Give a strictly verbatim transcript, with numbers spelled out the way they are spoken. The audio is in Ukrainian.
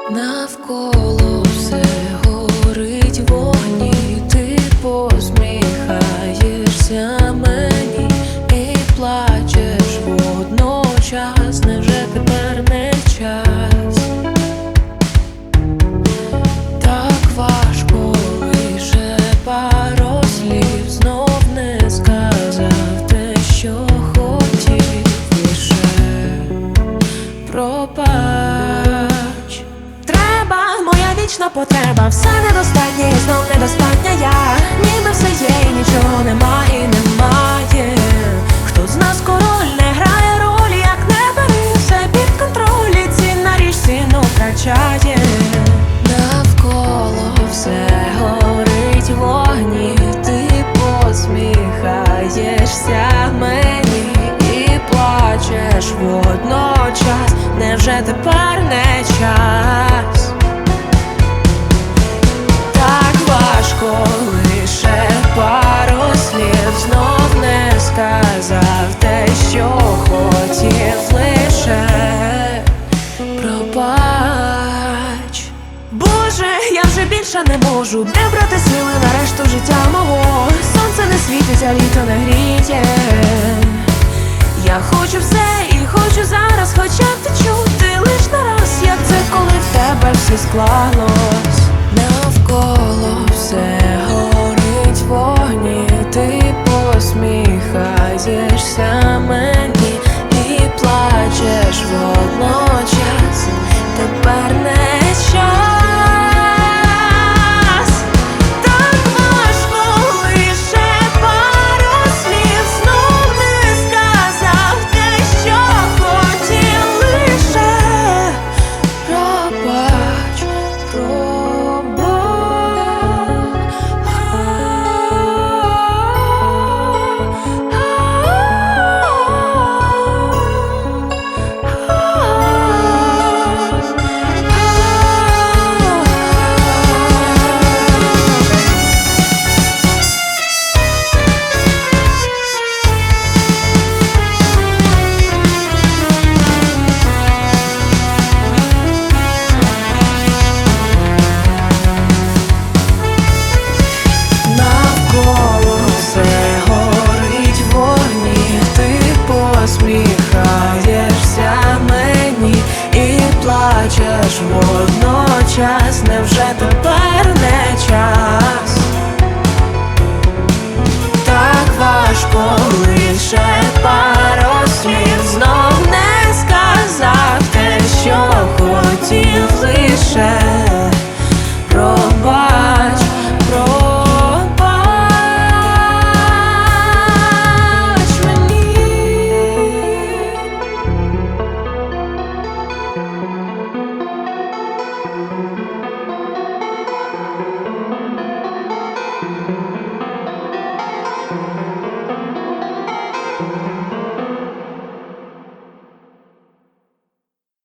Навколо все горить вогні, ти посміхаєшся мені і плачеш водночас. Невже тепер не час? Так важко, лише пару слів, знов не сказав те, що хотів, лише пробач. Вічна потреба, все недостатнє і знов недостатня я. Ніби все є і нічого нема і немає. Хто з нас король, не грає ролі, як не бери все під контроль, і цінна річ ціну втрачає. Навколо все горить вогні, ти посміхаєшся мені і плачеш водночас. Невже тепер не час? Лише пару слів, знов не сказав те, що хотів, лише пробач. Боже, я вже більше не можу, де брати сили на решту життя мого. Сонце не світить, а літо не гріє. Я хочу все і хочу зараз, хоча б ти чути лиш на раз, як це коли в тебе все склало.